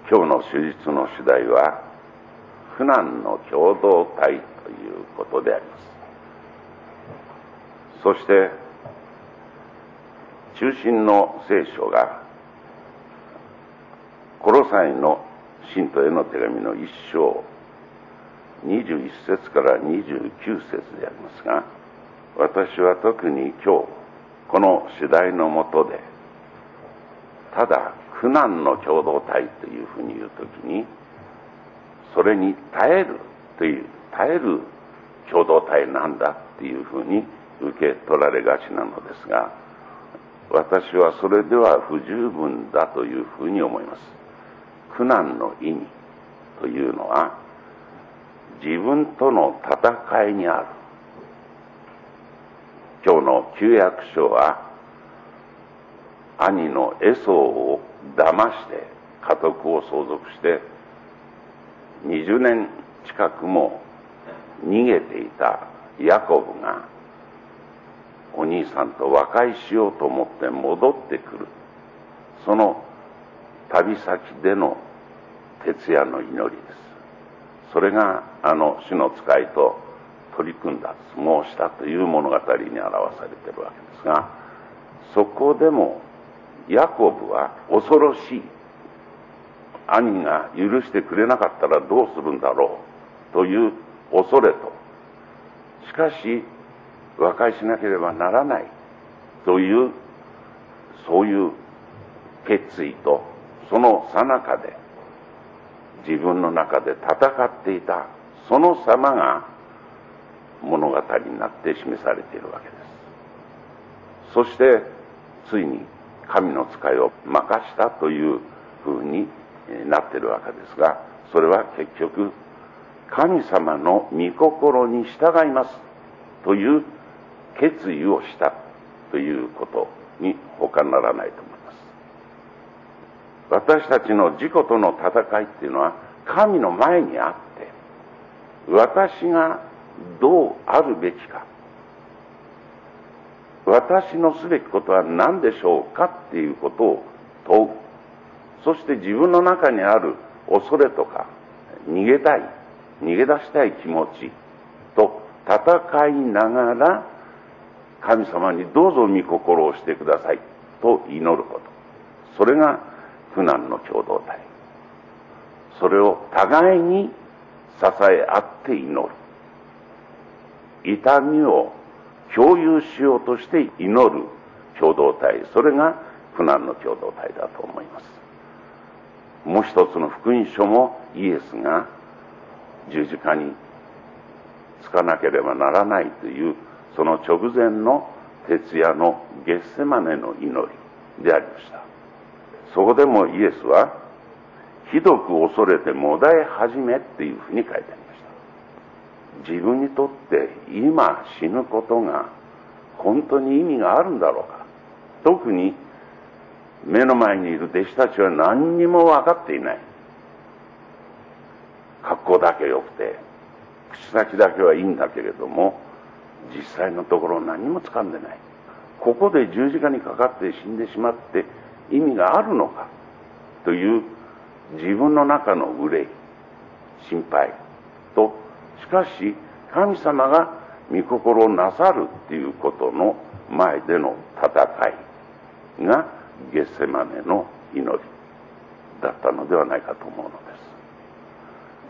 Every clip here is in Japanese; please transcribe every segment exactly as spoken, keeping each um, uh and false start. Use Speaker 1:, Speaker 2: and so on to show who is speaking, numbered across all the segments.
Speaker 1: 今日の手術の主題は苦難の共同体ということであります。そして中心の聖書がコロサイの信徒への手紙の一章にじゅういっ節からにじゅうきゅう節でありますが、私は特に今日この主題のもとでただ苦難の共同体というふうに言うときに、それに耐えるという耐える共同体なんだっていうふうに受け取られがちなのですが、私はそれでは不十分だというふうに思います。苦難の意味というのは自分との戦いにある。今日の旧約書は兄のエソーを騙して家督を相続してにじゅうねん近くも逃げていたヤコブがお兄さんと和解しようと思って戻ってくる、その旅先での徹夜の祈りです。それがあの主の使いと取り組んだ相撲をしたという物語に表されているわけですが、そこでもヤコブは恐ろしい、兄が許してくれなかったらどうするんだろうという恐れと、しかし和解しなければならないというそういう決意と、その最中で自分の中で戦っていたその様が物語になって示されているわけです。そしてついに神の使いを任したというふうになっているわけですが、それは結局神様の御心に従いますという決意をしたということに他ならないと思います。私たちの自己との戦いっていうのは神の前にあって、私がどうあるべきか、私のすべきことは何でしょうかっていうことを問う。そして自分の中にある恐れとか逃げたい、逃げ出したい気持ちと戦いながら、神様にどうぞ御心をしてくださいと祈ること、それが苦難の共同体。それを互いに支え合って祈る、痛みを共有しようとして祈る共同体、それが苦難の共同体だと思います。もう一つの福音書もイエスが十字架につかなければならないというその直前の徹夜のゲッセマネの祈りでありました。そこでもイエスはひどく恐れてもだえ始めっていうふうに書いてありました。自分にとって今死ぬことが本当に意味があるんだろうか。特に目の前にいる弟子たちは何にも分かっていない。格好だけ良くて口先だけはいいんだけれども、実際のところ何も掴んでない。ここで十字架にかかって死んでしまって意味があるのかという自分の中の憂い、心配と、しかし神様が御心をなさるっていうことの前での戦いがゲッセマネの祈りだったのではないかと思うのです。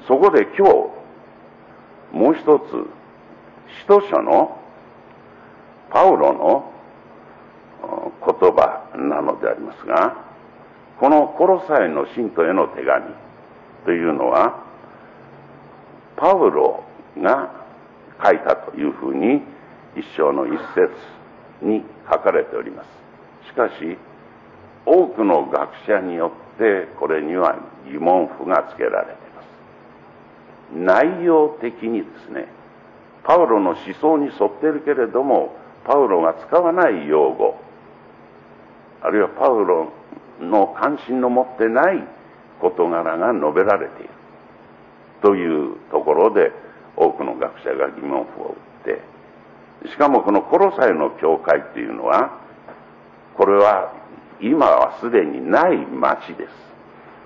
Speaker 1: そこで今日もう一つ、使徒書のパウロの言葉なのでありますが、このコロサイの信徒への手紙というのはパウロが書いたというふうに一章の一節に書かれております。しかし多くの学者によってこれには疑問符がつけられています。内容的にですね、パウロの思想に沿っているけれどもパウロが使わない用語、あるいはパウロの関心の持ってない事柄が述べられているというところで多くの学者が疑問符を打って、しかもこのコロサイの教会というのは、これは今はすでにない町です。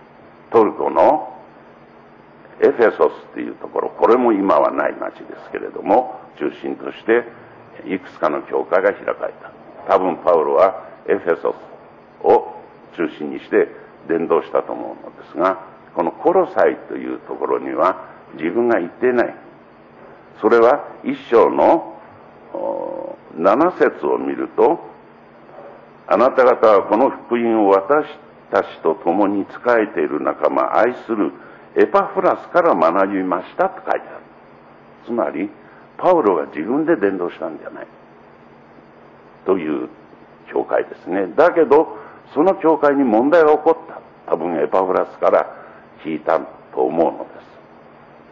Speaker 1: トルコのエフェソスっていうところ、これも今はない町ですけれども、中心としていくつかの教会が開かれた。多分パウロはエフェソスを中心にして伝道したと思うのですが、このコロサイというところには自分が行っていない。それは一章のなな節を見ると、あなた方はこの福音を私たちと共に仕えている仲間、愛するエパフラスから学びましたと書いてある。つまりパウロが自分で伝道したんじゃないという教会ですね。だけどその教会に問題が起こった。多分エパフラスから聞いたと思うのです。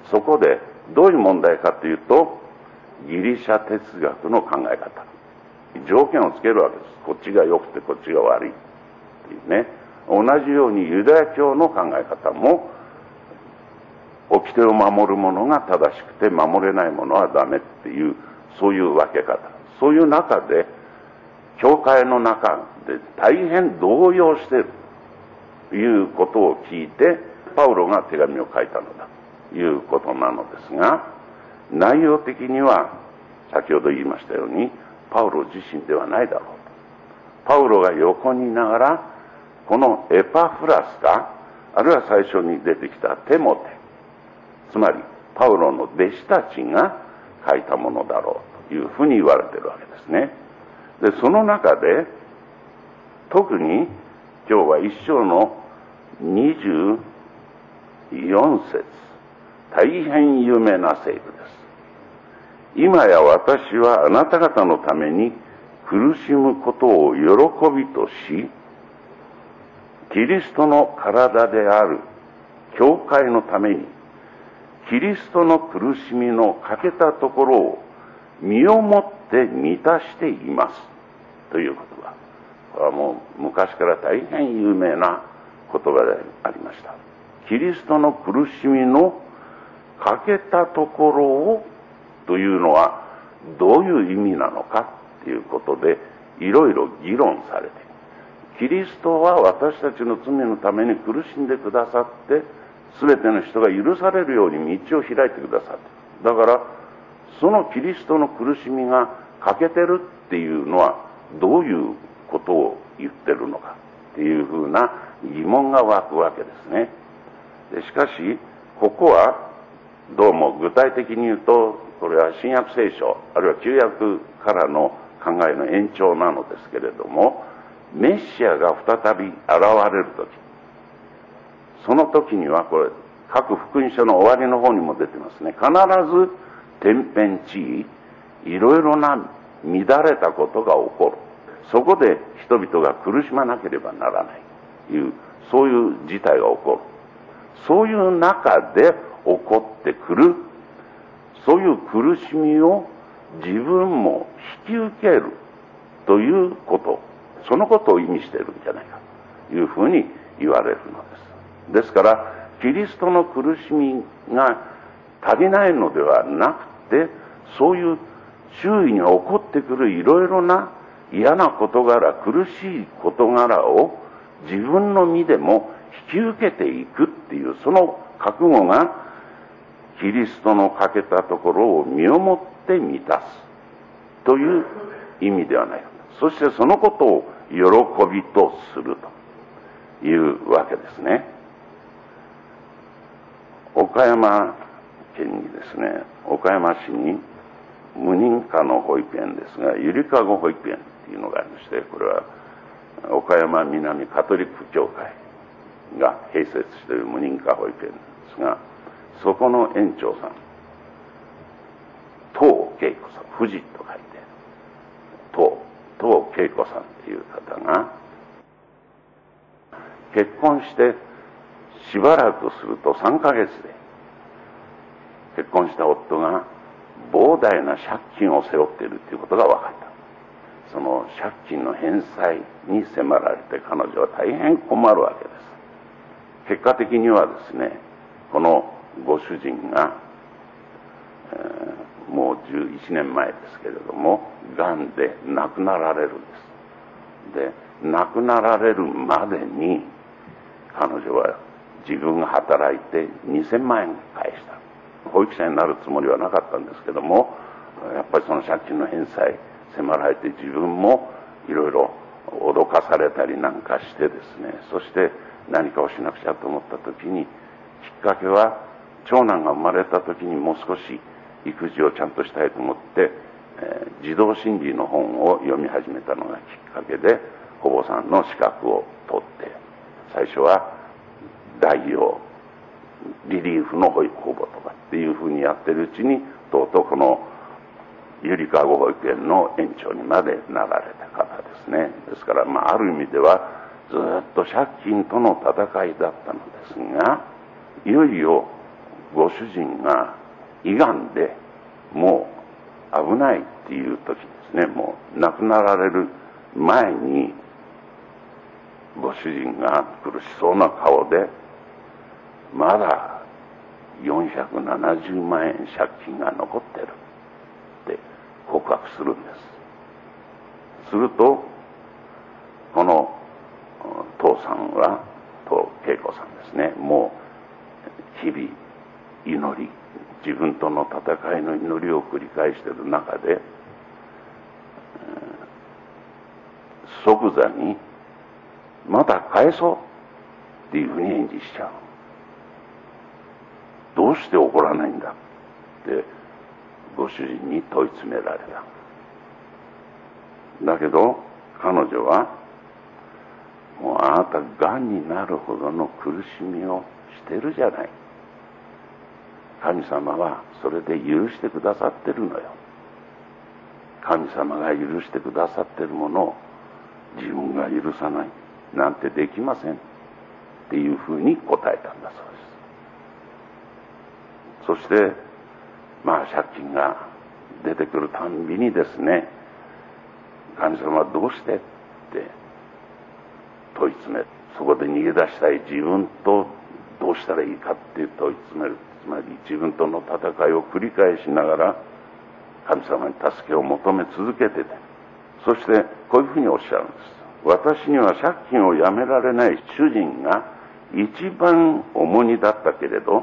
Speaker 1: そこでどういう問題かというと、ギリシャ哲学の考え方、条件をつけるわけです。こっちが良くてこっちが悪いっていうね。同じようにユダヤ教の考え方も、掟を守るものが正しくて守れないものはダメっていう、そういう分け方。そういう中で教会の中で大変動揺しているということを聞いて、パウロが手紙を書いたのだということなのですが、内容的には先ほど言いましたようにパウロ自身ではないだろうと。パウロが横にいながら、このエパフラスか、あるいは最初に出てきたテモテ、つまりパウロの弟子たちが書いたものだろうというふうに言われているわけですね。で、その中で特に今日は一章のにじゅうよん節、大変有名な聖句です。今や私はあなた方のために苦しむことを喜びとし、キリストの体である教会のためにキリストの苦しみの欠けたところを身をもって満たしていますという言葉。これはもう昔から大変有名な言葉でありました。キリストの苦しみの欠けたところをというのはどういう意味なのかということでいろいろ議論されて、キリストは私たちの罪のために苦しんでくださって、全ての人が許されるように道を開いてくださって、だからそのキリストの苦しみが欠けてるっていうのはどういうことを言ってるのかっていうふうな疑問が湧くわけですね。でしかしここはどうも具体的に言うと、これは新約聖書あるいは旧約からの考えの延長なのですけれども、メシアが再び現れるとき、その時にはこれ各福音書の終わりの方にも出てますね。必ず天変地異、いろいろな乱れたことが起こる。そこで人々が苦しまなければならないという、そういう事態が起こる。そういう中で起こってくる、そういう苦しみを自分も引き受けるということ、そのことを意味しているんじゃないかというふうに言われるのです。ですからキリストの苦しみが足りないのではなくて、そういう周囲に起こってくるいろいろな嫌な事柄、苦しい事柄を自分の身でも引き受けていくっていう、その覚悟がキリストの欠けたところを身をもって満たすという意味ではないか。そしてそのことを喜びとするというわけですね。岡山県にですね、岡山市に無認可の保育園ですが、ゆりかご保育園っていうのがありまして、これは岡山南カトリック教会が併設している無認可保育園ですが、そこの園長さん、東恵子さん、富士と書いて東東恵子さんっていう方が結婚してしばらくするとさんかげつで結婚した夫が膨大な借金を背負っているということが分かった。その借金の返済に迫られて彼女は大変困るわけです。結果的にはですね、このご主人が、えー、もうじゅういちねんまえですけれども、がんで亡くなられるんです。で、亡くなられるまでに彼女は自分が働いてにせんまんえん返した。保育者になるつもりはなかったんですけども、やっぱりその借金の返済迫られて、自分もいろいろ脅かされたりなんかしてですね、そして何かをしなくちゃと思った時に、きっかけは長男が生まれた時にもう少し育児をちゃんとしたいと思って、えー、児童心理の本を読み始めたのがきっかけで、保母さんの資格を取って、最初は代用リリーフの保母とかっていうふうにやってるうちに、とうとうこのゆりかご保育園の園長にまでなられた方ですね。ですから、まあ、ある意味ではずっと借金との戦いだったのですが、いよいよご主人が胃がんでもう危ないっていう時ですね、もう亡くなられる前に、ご主人が苦しそうな顔で、まだよんひゃくななじゅうまんえん借金が残ってるって告白するんです。すると、この父さんは、と恵子さんですね、もう日々祈り、自分との戦いの祈りを繰り返している中で、即座にまた返そうっていうふうに返事しちゃう。どうして怒らないんだってご主人に問い詰められた。だけど彼女は、もうあなたがんになるほどの苦しみをしてるじゃない。神様はそれで許してくださってるのよ。神様が許してくださってるものを自分が許さないなんてできませんっていうふうに答えたんだそうです。そしてまあ借金が出てくるたんびにですね、神様はどうしてって問い詰め、そこで逃げ出したい自分とどうしたらいいかって問い詰める。つまり自分との戦いを繰り返しながら神様に助けを求め続けてて、そしてこういうふうにおっしゃるんです。私には借金をやめられない主人が一番重荷だったけれど、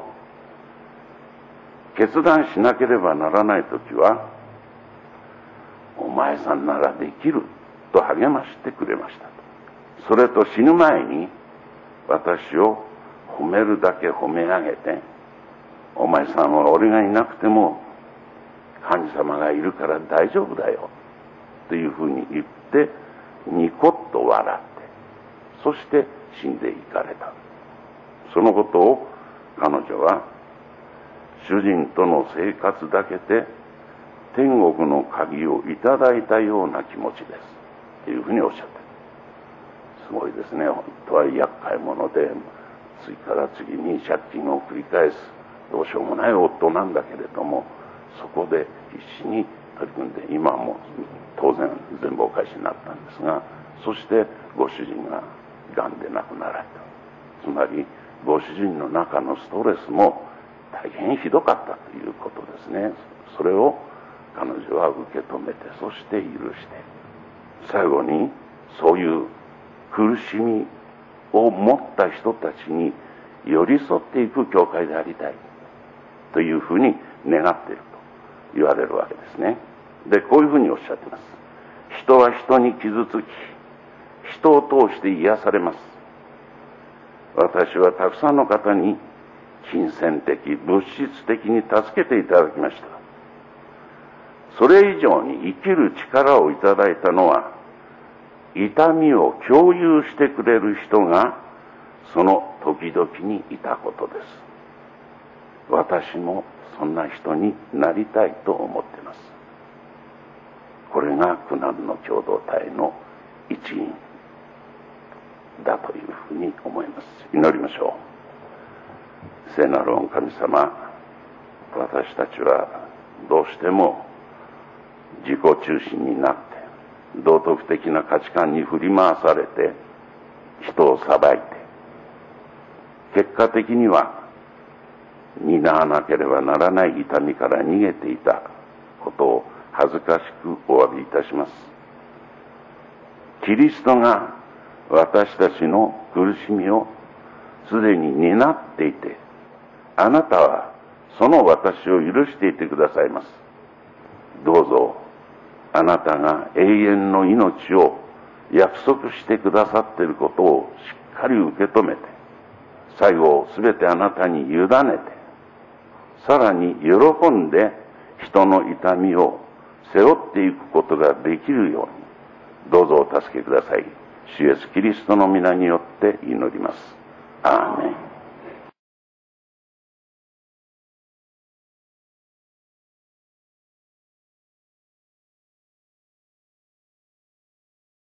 Speaker 1: 決断しなければならないときは、お前さんならできると励ましてくれました。それと死ぬ前に私を褒めるだけ褒め上げて、お前さんは俺がいなくても神様がいるから大丈夫だよというふうに言ってニコッと笑って、そして死んでいかれた。そのことを彼女は主人との生活だけで天国の鍵をいただいたような気持ちですというふうにおっしゃってる。すごいですね。本当は厄介者で、次から次に借金を繰り返すどうしようもない夫なんだけれども、そこで必死に取り組んで、今はもう当然全部お返しになったんですが、そしてご主人ががんで亡くなられた。つまりご主人の中のストレスも大変ひどかったということですね。それを彼女は受け止めて、そして許して、最後にそういう苦しみを持った人たちに寄り添っていく教会でありたいというふうに願っていると言われるわけですね。で、こういうふうにおっしゃっています。人は人に傷つき、人を通して癒されます。私はたくさんの方に金銭的、物質的に助けていただきました。それ以上に生きる力をいただいたのは、痛みを共有してくれる人がその時々にいたことです。私もそんな人になりたいと思っています。これが苦難の共同体の一員だというふうに思います。祈りましょう。聖なる御神様、私たちはどうしても自己中心になって、道徳的な価値観に振り回されて人を裁いて、結果的には担わなければならない痛みから逃げていたことを恥ずかしくお詫びいたします。キリストが私たちの苦しみをすでに担っていて、あなたはその私を許していてくださいます。どうぞ、あなたが永遠の命を約束してくださっていることをしっかり受け止めて、最後すべてあなたに委ねて、さらに喜んで人の痛みを背負っていくことができるように、どうぞお助けください。主イエスキリストの皆によって祈ります。アーメン。